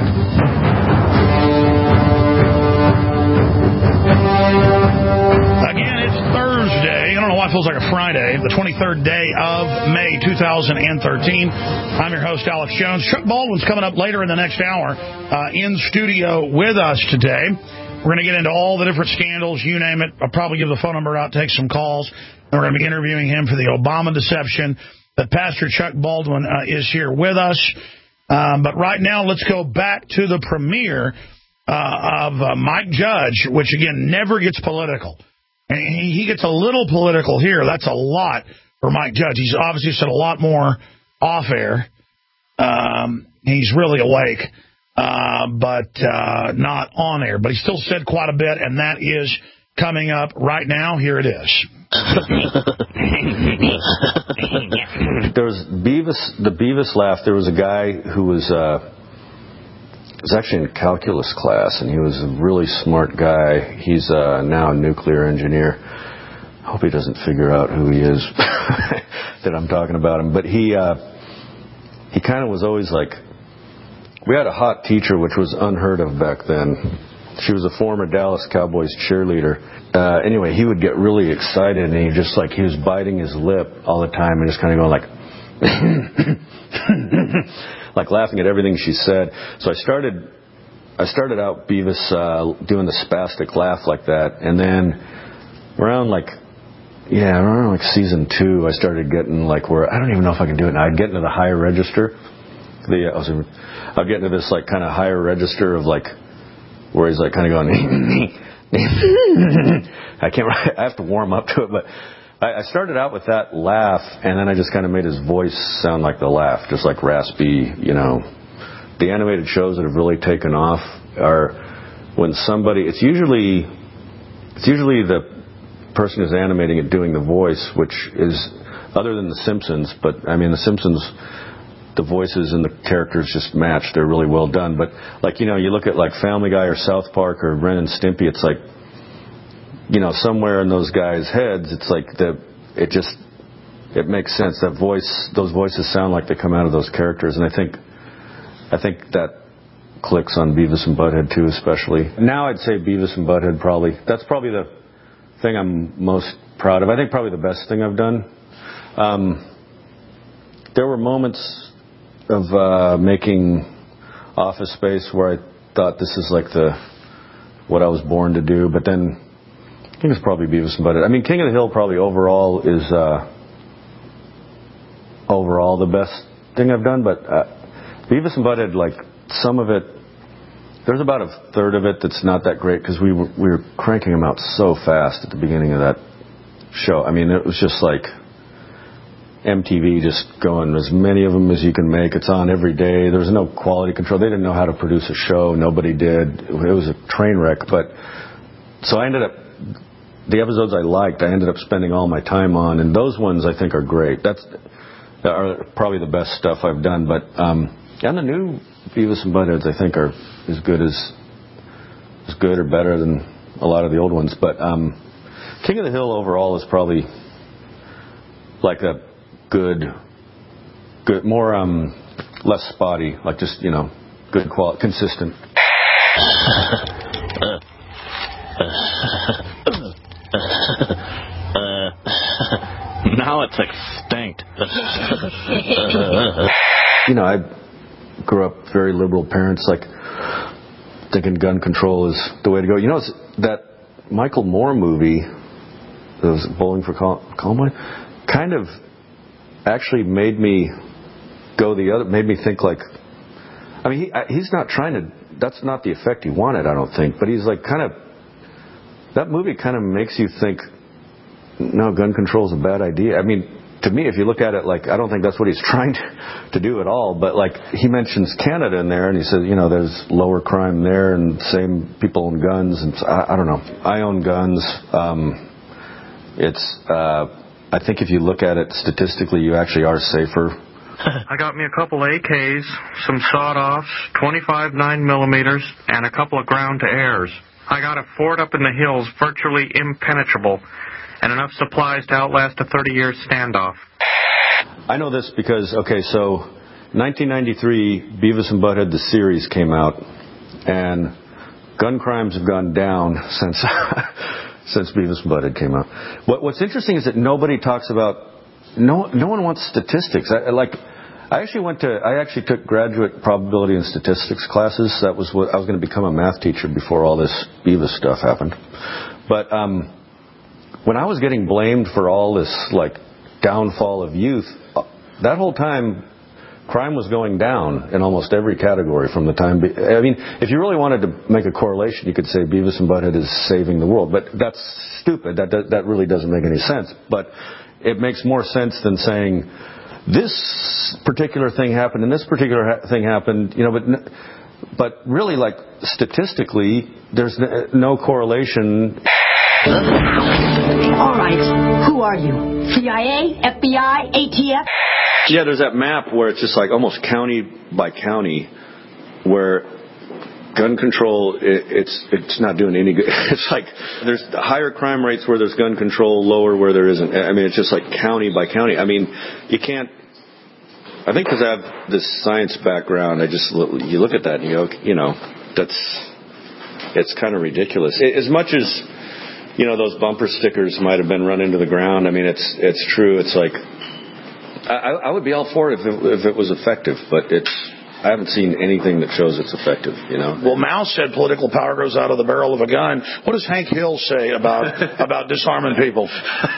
Again, it's Thursday. I don't know why it feels like a Friday. The 23rd day of May 2013. I'm your host, Alex Jones. Chuck Baldwin's coming up later in the next hour in studio with us today. We're going to get into all the different scandals, you name it. I'll probably give the phone number out, take some calls. And we're going to be interviewing him for the Obama deception. But Pastor Chuck Baldwin is here with us. But right now, let's go back to the premiere of Mike Judge, which, again, never gets political. And he gets a little political here. That's a lot for Mike Judge. He's obviously said a lot more off air. He's really awake. But not on air. But he still said quite a bit, and that is coming up right now. Here it is. There was the Beavis laugh. There was a guy who was actually in calculus class, and he was a really smart guy. He's now a nuclear engineer. I hope he doesn't figure out who he is that I'm talking about him. But he kind of was always like, we had a hot teacher, which was unheard of back then. She was a former Dallas Cowboys cheerleader. Anyway, he would get really excited, and he was biting his lip all the time and just kind of going like, like laughing at everything she said. So I started out Beavis doing the spastic laugh like that, and then around season 2, I started getting like where I don't even know if I can do it now. I'd get into the higher register. I'd get into this like kind of higher register of like where he's like kind of going. I have to warm up to it, but I started out with that laugh, and then I just kind of made his voice sound like the laugh, just like raspy, The animated shows that have really taken off are when it's usually the person who's animating it doing the voice, which is other than The Simpsons, but I mean The Simpsons, the voices and the characters just match. They're really well done. But like, you look at like Family Guy or South Park or Ren and Stimpy, it's like, somewhere in those guys' heads, it's like it makes sense. Those voices sound like they come out of those characters, and I think that clicks on Beavis and Butthead too, especially. Now I'd say Beavis and Butthead that's probably the thing I'm most proud of. I think probably the best thing I've done. There were moments of making Office Space where I thought this is like what I was born to do, but then I think it's probably Beavis and Butthead. I mean, King of the Hill probably overall is the best thing I've done, but Beavis and Butthead, like some of it, there's about a third of it that's not that great because we were cranking them out so fast at the beginning of that show. I mean, it was just like MTV just going as many of them as you can make. It's on every day. There was no quality control. They didn't know how to produce a show. Nobody did. It was a train wreck. But so I ended up, the episodes I liked, I ended up spending all my time on, and those ones I think are great. That are probably the best stuff I've done. But and the new Beavis and Buttheads I think are as good or better than a lot of the old ones. But King of the Hill overall is probably like a good, more less spotty, like just good quality, consistent. Now it's extinct. I grew up very liberal parents, like thinking gun control is the way to go. It's that Michael Moore movie, those Bowling for Columbine, kind of actually made me go made me think like, I mean, he's not trying to, that's not the effect he wanted, I don't think, but he's like that movie kind of makes you think, no, gun control is a bad idea. I mean, to me, if you look at it, like, I don't think that's what he's trying to do at all, but like, he mentions Canada in there, and he says, there's lower crime there, and same people own guns, and I don't know. I own guns. I think if you look at it statistically, you actually are safer. I got me a couple AKs, some sawed-offs, 25 9mm, and a couple of ground-to-airs. I got a fort up in the hills, virtually impenetrable, and enough supplies to outlast a 30-year standoff. I know this because, so 1993, Beavis and Butthead, the series, came out, and gun crimes have gone down since Beavis and Butthead came out. What's interesting is that nobody talks about, no one wants statistics. I actually took graduate probability and statistics classes. That was what I was going to become a math teacher before all this Beavis stuff happened. But when I was getting blamed for all this like downfall of youth, that whole time crime was going down in almost every category from the time. I mean, if you really wanted to make a correlation, you could say Beavis and Butthead is saving the world, but that's stupid. That really doesn't make any sense. But it makes more sense than saying this particular thing happened and this particular thing happened. But really, like statistically, there's no correlation. All right, who are you? CIA, FBI, ATF? Yeah, there's that map where it's just like almost county by county where gun control, it's not doing any good. It's like there's higher crime rates where there's gun control, lower where there isn't. I mean, it's just like county by county. I mean, you can't, I think because I have this science background, you look at that and you go, it's kind of ridiculous. As much as, you know, those bumper stickers might have been run into the ground, I mean, it's true. It's like, I would be all for it if it was effective, but I haven't seen anything that shows it's effective, you know. Well, Mao said political power grows out of the barrel of a gun. What does Hank Hill say about disarming people?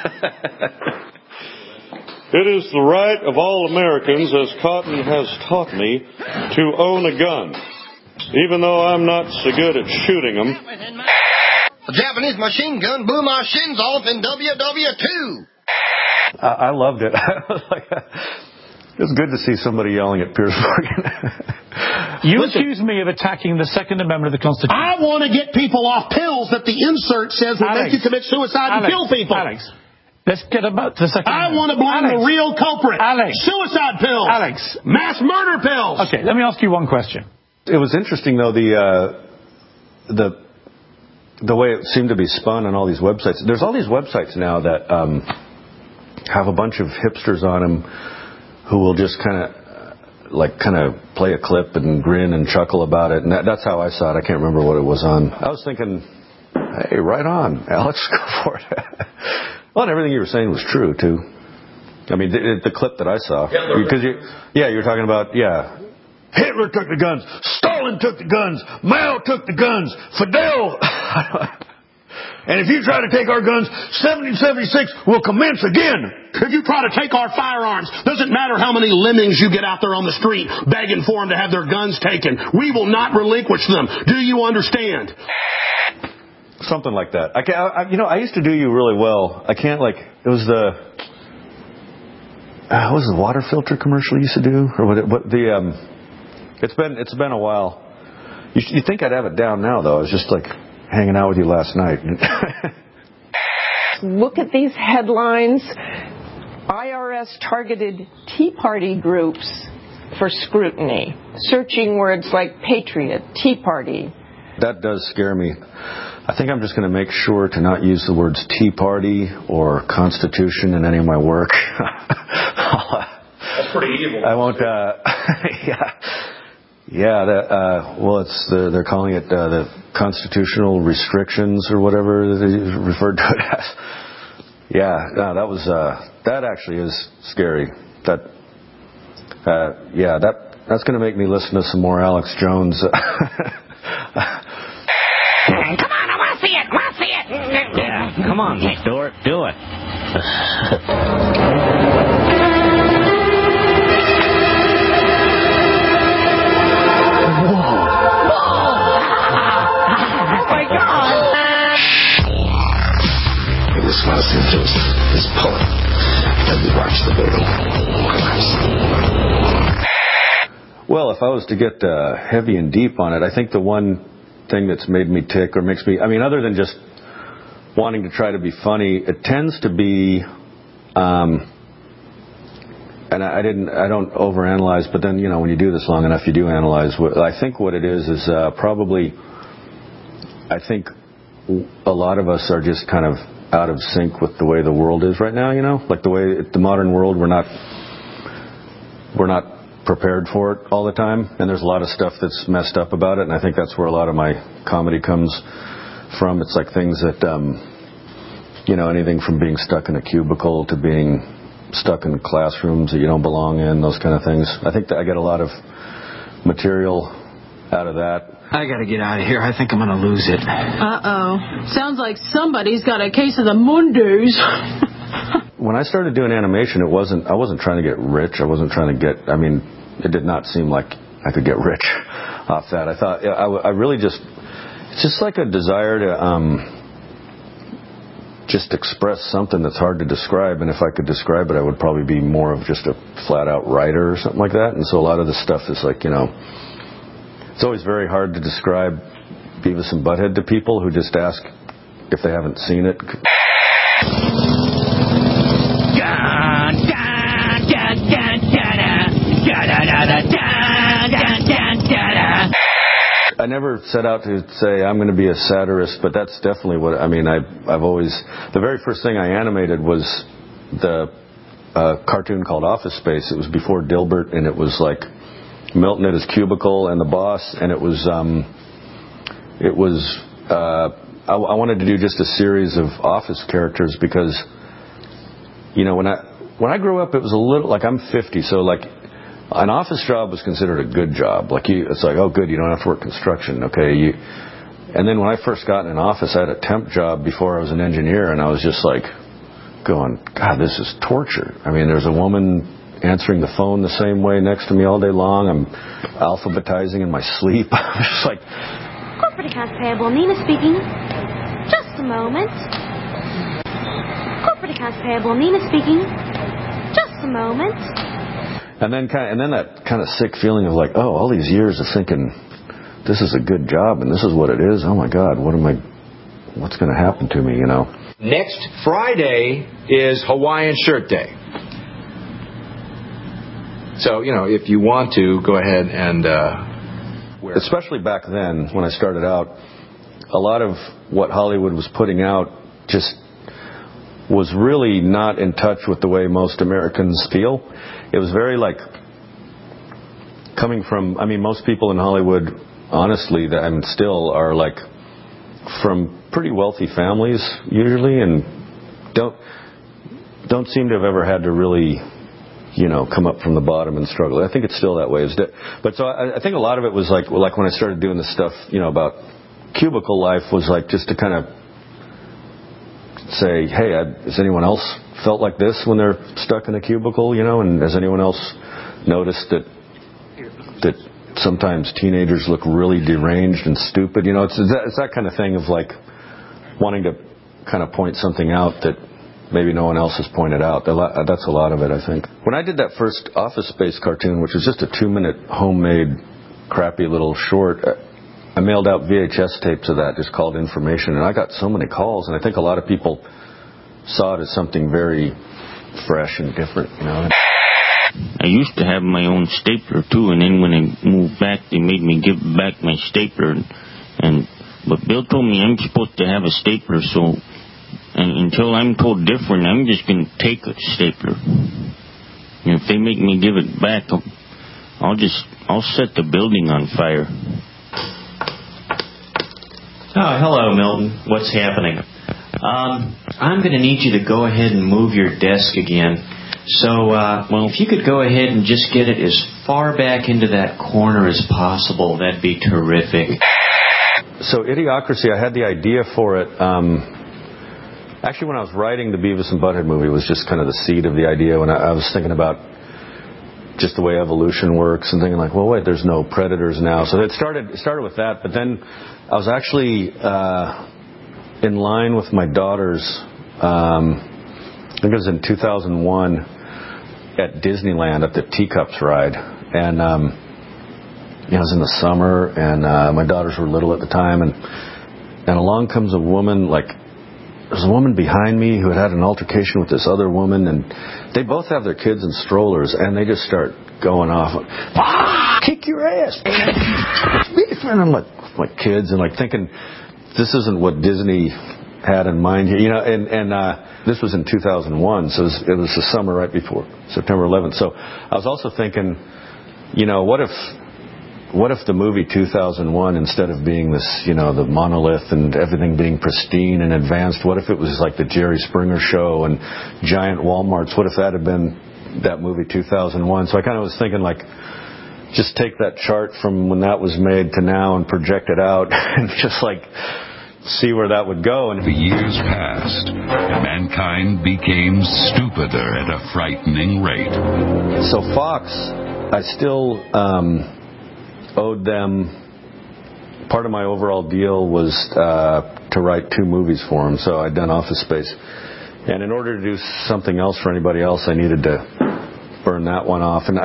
It is the right of all Americans, as Cotton has taught me, to own a gun, even though I'm not so good at shooting them. A Japanese machine gun blew my shins off in WW2. I loved it. It was good to see somebody yelling at Piers Morgan. You accuse me of attacking the Second Amendment of the Constitution. I want to get people off pills that the insert says will make you commit suicide and kill people. Alex, let's get about the Second Amendment. I want to blame the real culprit. Suicide pills. Mass murder pills. Okay, let me ask you one question. It was interesting, though, the way it seemed to be spun on all these websites. There's all these websites now that have a bunch of hipsters on them who will just kind of play a clip and grin and chuckle about it. And that's how I saw it. I can't remember what it was on. I was thinking, hey, right on, Alex, go for it. Well, and everything you were saying was true, too. I mean, the clip that I saw. Because you're talking about, Hitler took the guns. Stalin took the guns. Mao took the guns. Fidel. And if you try to take our guns, 1776 will commence again. If you try to take our firearms, doesn't matter how many lemmings you get out there on the street begging for them to have their guns taken. We will not relinquish them. Do you understand? Something like that. I used to do you really well. I can't it was the what was the water filter commercial you used to do, or it's been a while. You think I'd have it down now, though. I was just hanging out with you last night. Look at these headlines. IRS targeted Tea Party groups for scrutiny. Searching words like patriot, Tea Party. That does scare me. I think I'm just going to make sure to not use the words Tea Party or Constitution in any of my work. That's pretty evil. I won't, they're calling it the constitutional restrictions or whatever they referred to it as. That actually is scary. That's going to make me listen to some more Alex Jones. Come on, I want to see it. Yeah, come on, Stuart, do it. This Los Angeles is pulling as we watch the building collapse. Well, if I was to get heavy and deep on it, I think the one thing that's made me tick or makes me, other than just wanting to try to be funny, it tends to be, and I don't overanalyze, but then, when you do this long enough, you do analyze. I think what it is probably, I think a lot of us are just kind of out of sync with the way the world is right now, like the way the modern world, we're not prepared for it all the time, and there's a lot of stuff that's messed up about it, and I think that's where a lot of my comedy comes from. It's like things that, anything from being stuck in a cubicle to being stuck in classrooms that you don't belong in, those kind of things. I think that I get a lot of material out of that. I gotta get out of here. I think I'm gonna lose it. Uh-oh. Sounds like somebody's got a case of the Mondays. When I started doing animation, I wasn't trying to get rich. I wasn't trying to get, it did not seem like I could get rich off that. I thought, I really just, it's just like a desire to just express something that's hard to describe. And if I could describe it, I would probably be more of just a flat-out writer or something like that. And so a lot of the stuff is like, it's always very hard to describe Beavis and Butthead to people who just ask if they haven't seen it. I never set out to say I'm going to be a satirist, but that's definitely what, I've always, the very first thing I animated was the cartoon called Office Space. It was before Dilbert, and it was like Milton at his cubicle and the boss, and it was I wanted to do just a series of office characters because, you know, when I grew up, it was a little like I'm 50, so like an office job was considered a good job. Like it's like, oh, good, you don't have to work construction, okay? And then when I first got in an office, I had a temp job before I was an engineer, and I was just like going, God, this is torture. I mean, there's a woman answering the phone the same way next to me all day long. I'm alphabetizing in my sleep. I was just like... Corporate accounts payable, Nina speaking. Just a moment. Corporate accounts payable, Nina speaking. Just a moment. And then that kind of sick feeling of like, oh, all these years of thinking this is a good job and this is what it is. Oh my God, what's going to happen to me, you know? Next Friday is Hawaiian Shirt Day. So, you know, if you want to, go ahead and wear it. Especially back then, when I started out, a lot of what Hollywood was putting out just was really not in touch with the way most Americans feel. It was very like coming from, I mean, most people in Hollywood, honestly, still are like from pretty wealthy families usually, and don't seem to have ever had to really, you know, come up from the bottom and struggle. I think it's still that way. But so I think a lot of it was like when I started doing this stuff, you know, about cubicle life, was like just to kind of say, hey, has anyone else felt like this when they're stuck in a cubicle, you know, and has anyone else noticed that sometimes teenagers look really deranged and stupid, you know? It's that kind of thing of like wanting to kind of point something out that maybe no one else has pointed out. That's a lot of it, I think. When I did that first Office Space cartoon, which was just a 2-minute homemade crappy little short, I mailed out VHS tapes of that, just called information, and I got so many calls, and I think a lot of people saw it as something very fresh and different, you know. I used to have my own stapler too, and then when I moved back, they made me give back my stapler, but Bill told me I'm supposed to have a stapler, so until I'm told different, I'm just going to take a stapler. And if they make me give it back, I'll set the building on fire. Oh, hello, Milton. What's happening? I'm going to need you to go ahead and move your desk again. So, if you could go ahead and just get it as far back into that corner as possible, that'd be terrific. So, Idiocracy, I had the idea for it. Actually, when I was writing the Beavis and Butthead movie, was just kind of the seed of the idea. When I was thinking about just the way evolution works and thinking like, well, wait, there's no predators now. So it started with that. But then I was actually in line with my daughters. I think it was in 2001 at Disneyland at the Teacups ride, and it was in the summer, and my daughters were little at the time, and along comes a woman, like there's a woman behind me who had an altercation with this other woman, and they both have their kids in strollers, and they just start going off, kick your ass, and I'm like kids, and like thinking this isn't what Disney had in mind here, you know, and this was in 2001, so it was the summer right before September 11th. So I was also thinking, you know, what if the movie 2001, instead of being this, you know, the monolith and everything being pristine and advanced, what if it was like the Jerry Springer Show and giant Walmarts? What if that had been that movie 2001? So I kind of was thinking like, just take that chart from when that was made to now and project it out and just like see where that would go. And the years passed, and mankind became stupider at a frightening rate. So Fox, I still owed them. Part of my overall deal was to write 2 movies for them. So I'd done Office Space, and in order to do something else for anybody else, I needed to burn that one off. And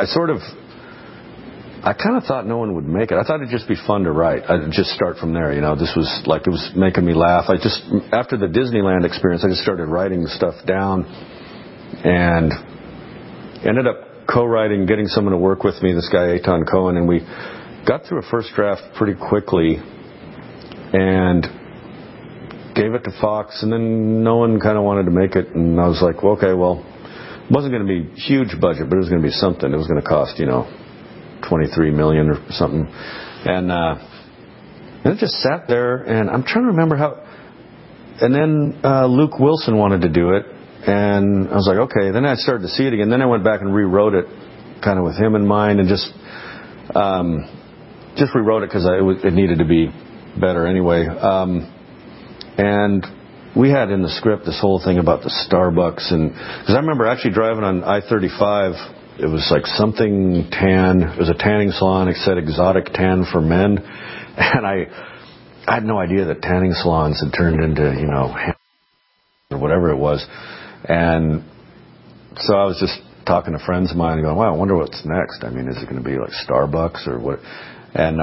I kind of thought no one would make it. I thought it'd just be fun to write. I'd just start from there, you know. This was like, it was making me laugh. After the Disneyland experience, I just started writing stuff down and ended up co-writing, getting someone to work with me, this guy Eitan Cohen, and we got through a first draft pretty quickly and gave it to Fox, and then no one kind of wanted to make it, and I was like, well, okay, well, it wasn't going to be huge budget, but it was going to be something. It was going to cost, you know, $23 million or something, and And it just sat there, and I'm trying to remember how. And then Luke Wilson wanted to do it, and I was like, okay. Then I started to see it again. Then I went back and rewrote it, kind of with him in mind, and just rewrote it because it needed to be better anyway. And we had in the script this whole thing about the Starbucks, and because I remember actually driving on I-35, it was like something tan. It was a tanning salon. It said exotic tan for men, and I had no idea that tanning salons had turned into, or whatever it was. And so I was just talking to friends of mine and going, wow, I wonder what's next. I mean, is it going to be like Starbucks or what? And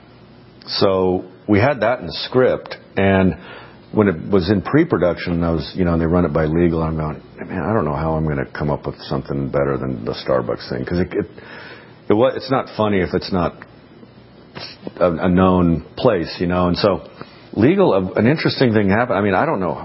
so we had that in the script. And when it was in pre-production, I was, and they run it by legal, and I'm going, man, I don't know how I'm going to come up with something better than the Starbucks thing. Because it's not funny if it's not a known place, and so legal. An interesting thing happened. I mean, I don't know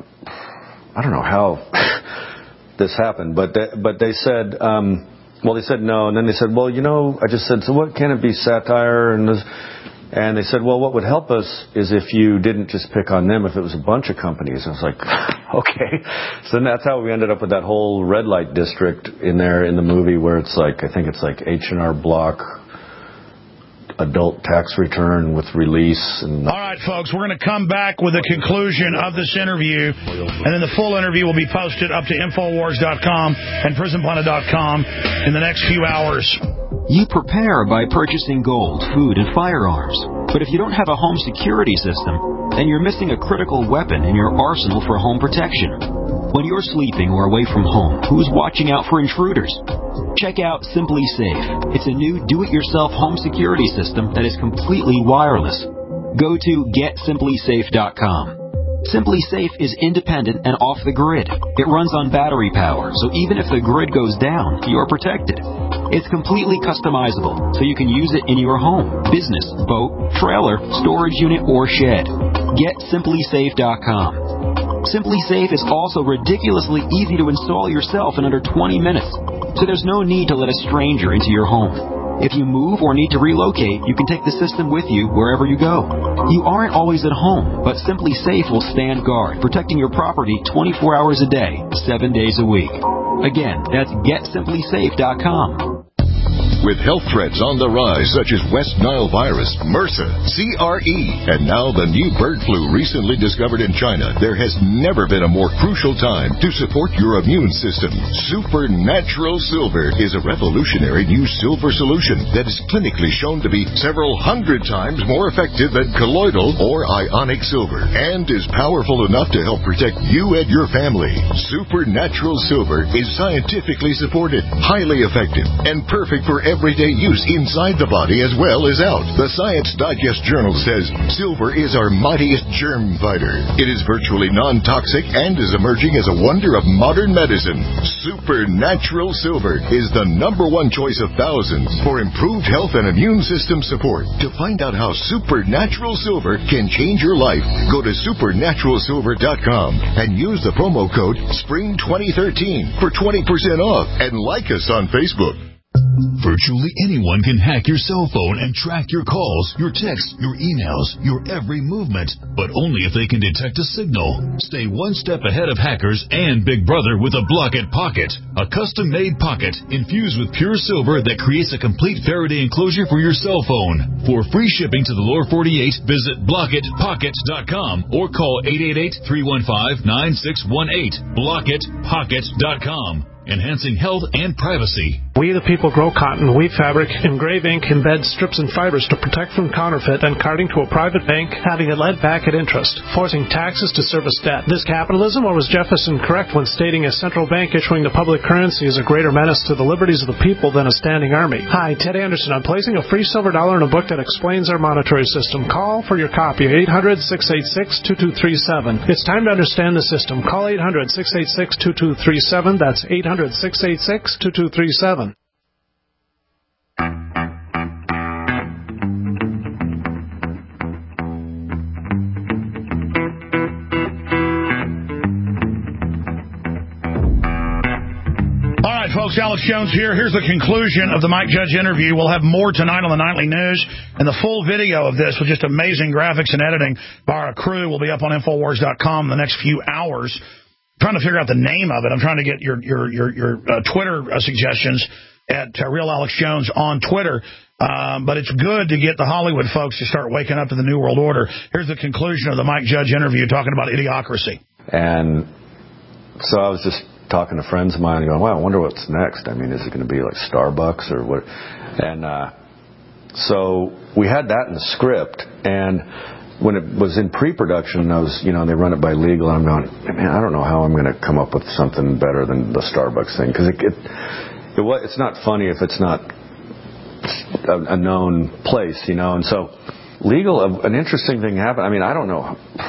how this happened, but they said, they said no, and then they said, well, I just said, so what can it be satire? And they said, well, what would help us is if you didn't just pick on them, if it was a bunch of companies. And I was like, okay. So then that's how we ended up with that whole red light district in there in the movie, where it's like, I think it's like H&R Block, adult tax return with release. And all right, folks, we're going to come back with the conclusion of this interview, and then the full interview will be posted up to Infowars.com and PrisonPlanet.com in the next few hours. You prepare by purchasing gold, food, and firearms. But if you don't have a home security system, then you're missing a critical weapon in your arsenal for home protection. When you're sleeping or away from home, who's watching out for intruders? Check out Simply Safe. It's a new do-it-yourself home security system that is completely wireless. Go to GetSimplySafe.com. Simply Safe is independent and off the grid. It runs on battery power, so even if the grid goes down, you're protected. It's completely customizable, so you can use it in your home, business, boat, trailer, storage unit, or shed. GetSimplySafe.com. Simply Safe is also ridiculously easy to install yourself in under 20 minutes, so there's no need to let a stranger into your home. If you move or need to relocate, you can take the system with you wherever you go. You aren't always at home, but Simply Safe will stand guard, protecting your property 24 hours a day, 7 days a week. Again, that's GetSimplySafe.com. With health threats on the rise, such as West Nile virus, MRSA, CRE, and now the new bird flu recently discovered in China, there has never been a more crucial time to support your immune system. Supernatural Silver is a revolutionary new silver solution that is clinically shown to be several hundred times more effective than colloidal or ionic silver, and is powerful enough to help protect you and your family. Supernatural Silver is scientifically supported, highly effective, and perfect for everyday use inside the body as well as out. The Science Digest Journal says silver is our mightiest germ fighter. It is virtually non-toxic and is emerging as a wonder of modern medicine. Supernatural Silver is the #1 choice of thousands for improved health and immune system support. To find out how Supernatural Silver can change your life, go to supernaturalsilver.com and use the promo code SPRING2013 for 20% off, and like us on Facebook. Virtually anyone can hack your cell phone and track your calls, your texts, your emails, your every movement, but only if they can detect a signal. Stay one step ahead of hackers and Big Brother with a Block-It Pocket, a custom-made pocket infused with pure silver that creates a complete Faraday enclosure for your cell phone. For free shipping to the lower 48, visit blockitpocket.com or call 888-315-9618. blockitpocket.com. Enhancing health and privacy. We the people grow cotton, weave fabric, engrave ink, embed strips and fibers to protect from counterfeit and carting to a private bank, having it led back at interest, forcing taxes to service debt. This capitalism, or was Jefferson correct when stating a central bank issuing the public currency is a greater menace to the liberties of the people than a standing army? Hi, Ted Anderson. I'm placing a free silver dollar in a book that explains our monetary system. Call for your copy, 800-686-2237. It's time to understand the system. Call 800-686-2237. That's 800-686-2237. folks, Alex Jones here. Here's the conclusion of the Mike Judge interview. We'll have more tonight on the Nightly News, and the full video of this with just amazing graphics and editing by our crew will be up on Infowars.com in the next few hours. I'm trying to figure out the name of it. I'm trying to get your Twitter suggestions at Real Alex Jones on Twitter. But it's good to get the Hollywood folks to start waking up to the New World Order. Here's the conclusion of the Mike Judge interview talking about Idiocracy. And so I was just talking to friends of mine and going, wow, I wonder what's next. I mean, is it going to be like Starbucks or what? And so we had that in the script. And when it was in pre-production, I was, they run it by legal, and I'm going, man, I don't know how I'm going to come up with something better than the Starbucks thing. Because it's not funny if it's not a known place, And so legal, an interesting thing happened. I mean, I don't know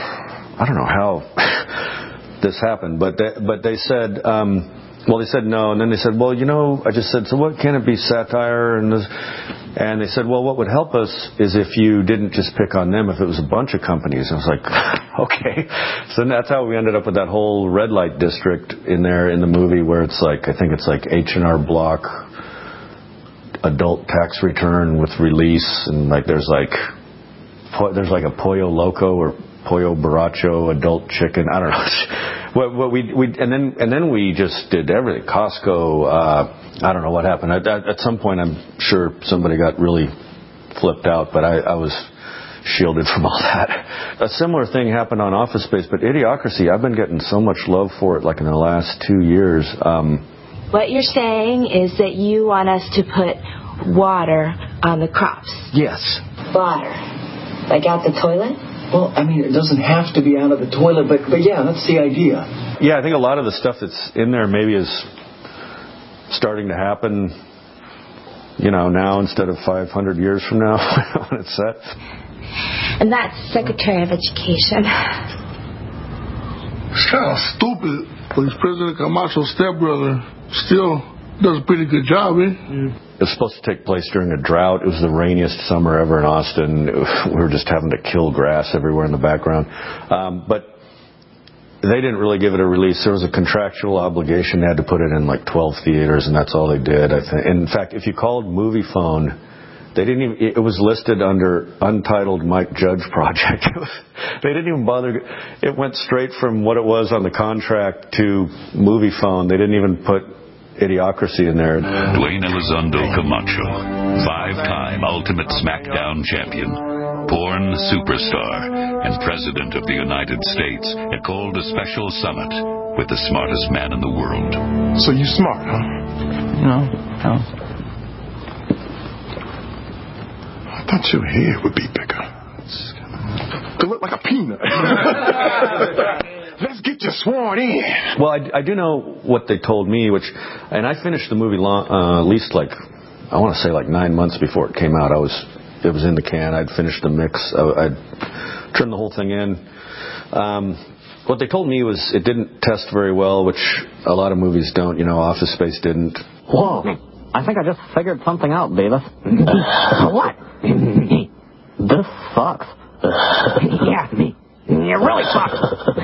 how this happened, but they said, they said no, and then they said, well, I just said, so what can it be, satire? And they said, well, what would help us is if you didn't just pick on them, if it was a bunch of companies. And I was like, okay. So that's how we ended up with that whole red light district in there in the movie, where it's like, I think it's like H&R Block, adult tax return with release, and like there's like a Pollo Loco or Pollo Borracho adult chicken. I don't know. What we and then we just did everything. Costco. I don't know what happened. At some point, I'm sure somebody got really flipped out, but I was shielded from all that. A similar thing happened on Office Space, but Idiocracy, I've been getting so much love for it, like in the last 2 years. What you're saying is that you want us to put water on the crops. Yes. Water. Like out the toilet? Well, I mean, it doesn't have to be out of the toilet, but yeah, that's the idea. Yeah, I think a lot of the stuff that's in there maybe is starting to happen, now instead of 500 years from now when it's set. And that's Secretary of Education. It's kind of stupid, but President Camacho's stepbrother still does a pretty good job, eh? It was supposed to take place during a drought. It was the rainiest summer ever in Austin. We were just having to kill grass everywhere in the background. But they didn't really give it a release. There was a contractual obligation. They had to put it in like 12 theaters, and that's all they did, I think. In fact, if you called Movie Phone, they didn't even, it was listed under Untitled Mike Judge Project. They didn't even bother. It went straight from what it was on the contract to Movie Phone. They didn't even put Idiocracy in there. Dwayne Elizondo Camacho, 5-time Ultimate SmackDown champion, porn superstar, and President of the United States, had called a special summit with the smartest man in the world. So you smart, huh? No. I thought your head would be bigger. To look like a peanut. Let's get you sworn in. Well, I do know what they told me, and I finished the movie at least I want to say 9 months before it came out. It was in the can. I'd finished the mix. I'd trimmed the whole thing in. What they told me was it didn't test very well, which a lot of movies don't. Office Space didn't. Whoa. I think I just figured something out, Beavis. What? This sucks. Yeah, it really sucks.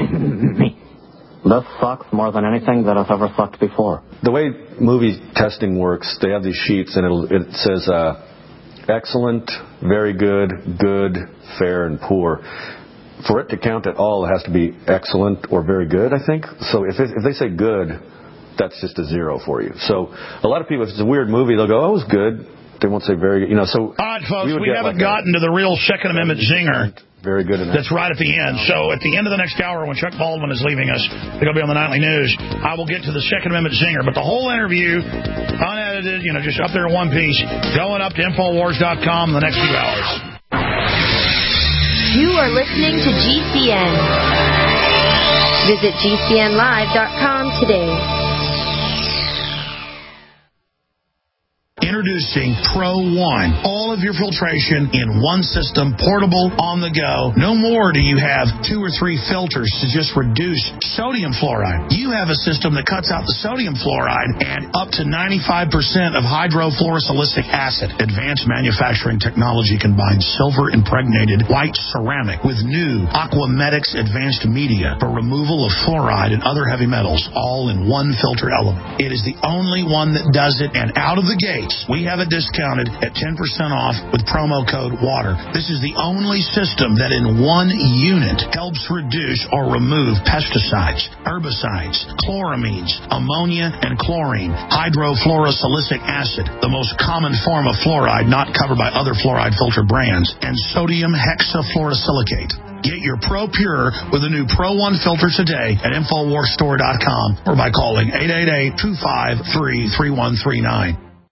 This sucks more than anything that has ever sucked before. The way movie testing works, they have these sheets, and it says excellent, very good, good, fair, and poor. For it to count at all, it has to be excellent or very good, I think. So if they say good, that's just a 0 for you. So a lot of people, if it's a weird movie, they'll go, oh, it was good. They won't say very good. So all right, folks, we haven't gotten to the real Second Amendment zinger. Very good. That's right at the end. So at the end of the next hour, when Chuck Baldwin is leaving us, it'll be on the Nightly News, I will get to the Second Amendment zinger. But the whole interview, unedited, just up there in one piece, going up to Infowars.com in the next few hours. You are listening to GCN. Visit GCNlive.com today. Introducing Pro One. All of your filtration in one system, portable, on the go. No more do you have 2 or 3 filters to just reduce sodium fluoride. You have a system that cuts out the sodium fluoride and up to 95% of hydrofluorosilicic acid. Advanced manufacturing technology combines silver-impregnated white ceramic with new Aquamedics advanced media for removal of fluoride and other heavy metals, all in one filter element. It is the only one that does it, and out of the gates, we have it discounted at 10% off with promo code WATER. This is the only system that in one unit helps reduce or remove pesticides, herbicides, chloramines, ammonia, and chlorine, hydrofluorosilicic acid, the most common form of fluoride not covered by other fluoride filter brands, and sodium hexafluorosilicate. Get your Pro Pure with a new Pro One filter today at InfoWarsStore.com or by calling 888-253-3139.